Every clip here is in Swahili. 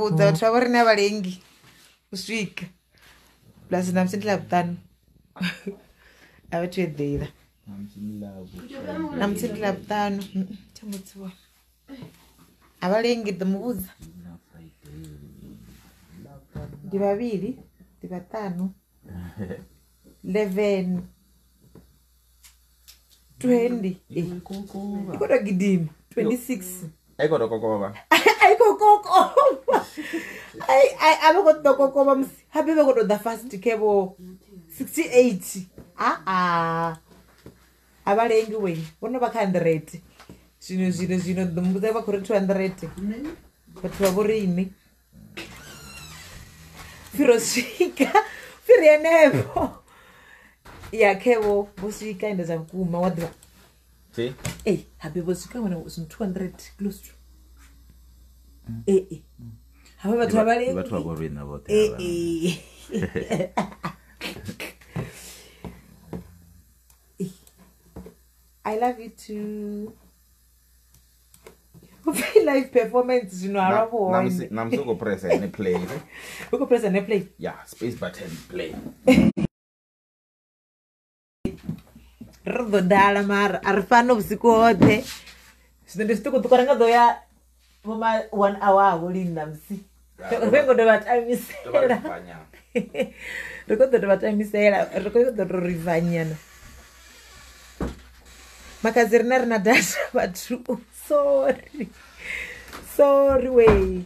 ndamudza twavari navalengi kusvika plus namusindila butano avatwedheira namusindila butano chamutsiwa avalengi ndamuvudza ndivaviri ndivatano 11 20 ikoda gidima 26 aikoda kokova avekotokokova musi habe vekotoda fast kevo 68 avalengi wei vono vaka 100 zvino ndomudza vakore 200 vatu vavorini firosvika firienevo yakevo vosvika enda zvakuma wadhiva habe vosvika wana zvinhu 200 close to hava vatu vavalengi I love you too. Live performance, you know, I'm so go press and play. We go press and play. Yeah, space button play. Rodala mar arfano usiku Sindistuko tukaranga doya mama 1 hour ulinda msi. Vengo de batamisera. Rekodo de batamisera, rekodo de rivanyana. Makazirina rina dasha vatu. Sorry way.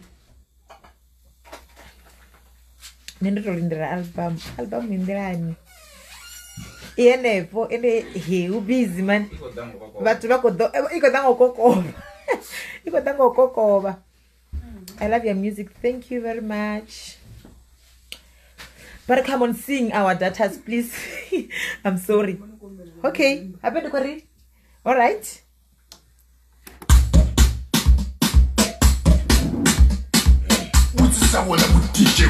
Nendorindira album indirani. Iyenevo ende heu busy man. Vatu vakodo ikodango kokova. I love your music. Thank you very much. But come on, sing our datas, please. I'm sorry. Okay, happen to read. All right. Sabona DJ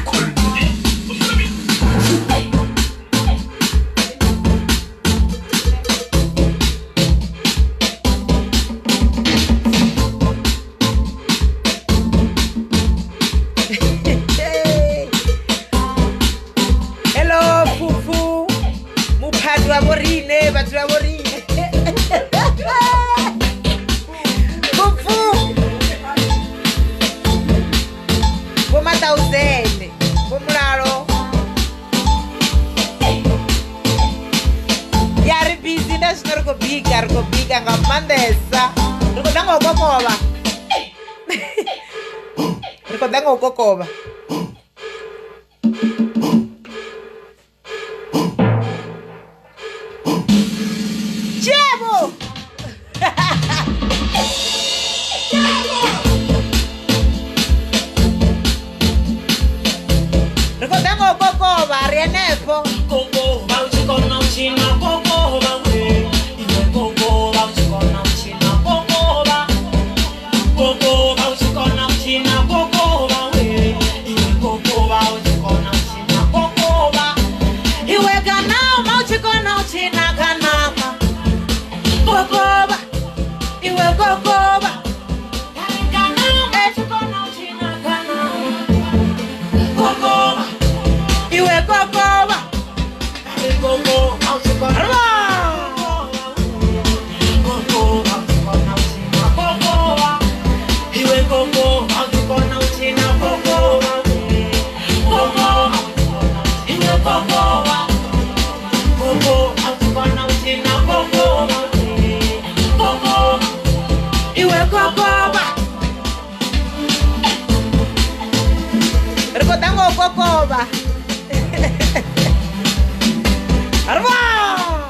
Hello, Fufu. Mupadu wa morine, batu wa morine. Tauzene, pomulalo. Yari busy na snorko biga ngamandesa. Riko dango kokova. Riko dango kokova. Chebo. Nepo Coco, Bauchi con Nauchina, Coco, Bauchi, y Coco, Bauchi con Nauchina, Coco, Coco, Bauchi con Nauchina, Coco, Bauchi, y Coco, Bauchi con Nauchina, Coco, y Wega now, Bauchi con Nauchina, Kanama, Coco, y Wega Coco, Kanama, Bauchi con Nauchina, Kanama, Coco. You wake up over. Go, out to go. You wake up, out to go. Now, Tina, go. You wake up over. Go, out to go. Now, Tina, go. You wake up over. Recordango Cocoba. Arva!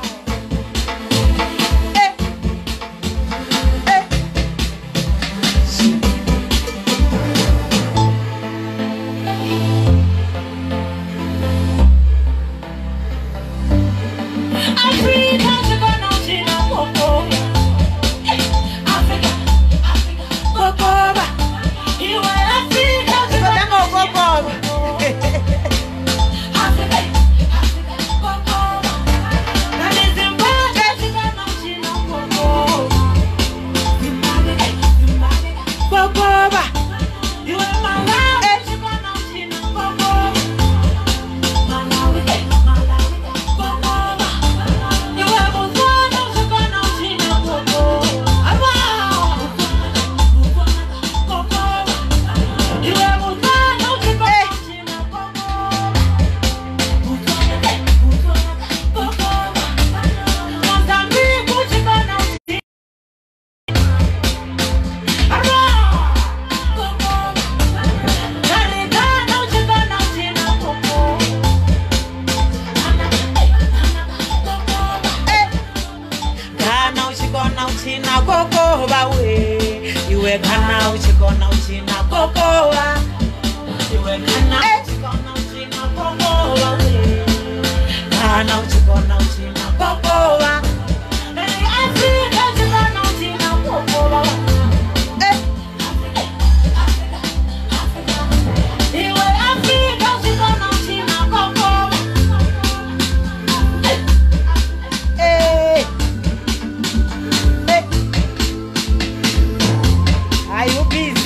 Africa, kokoba we. Iwe kana uchikona uchina kokoba. Iwe kana uchikona uchina kokoba we. Kana uchikona uchina kokoba. Africa uchikona uchina kokoba. Iwe Africa uchikona uchina kokoba. Are you busy?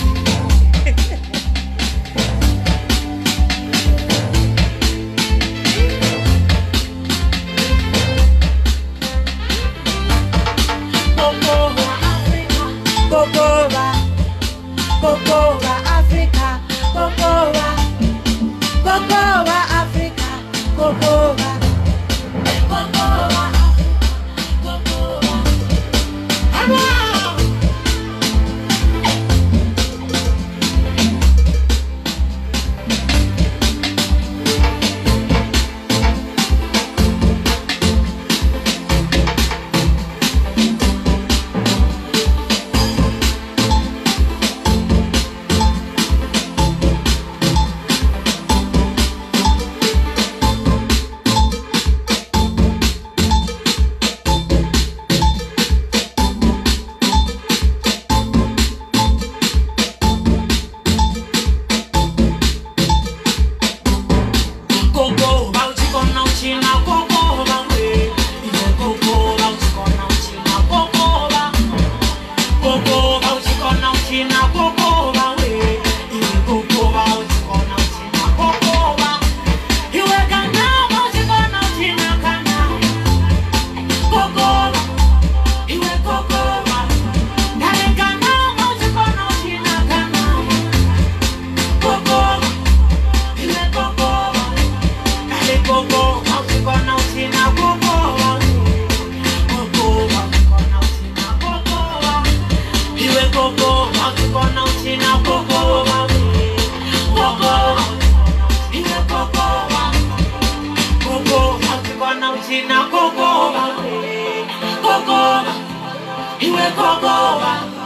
Kokoba, Kokoba, Africa, Kokoba, Kokoba, Africa, Kokoba, Kokoba, Kokoba. Kokoba, iwe Kokoba.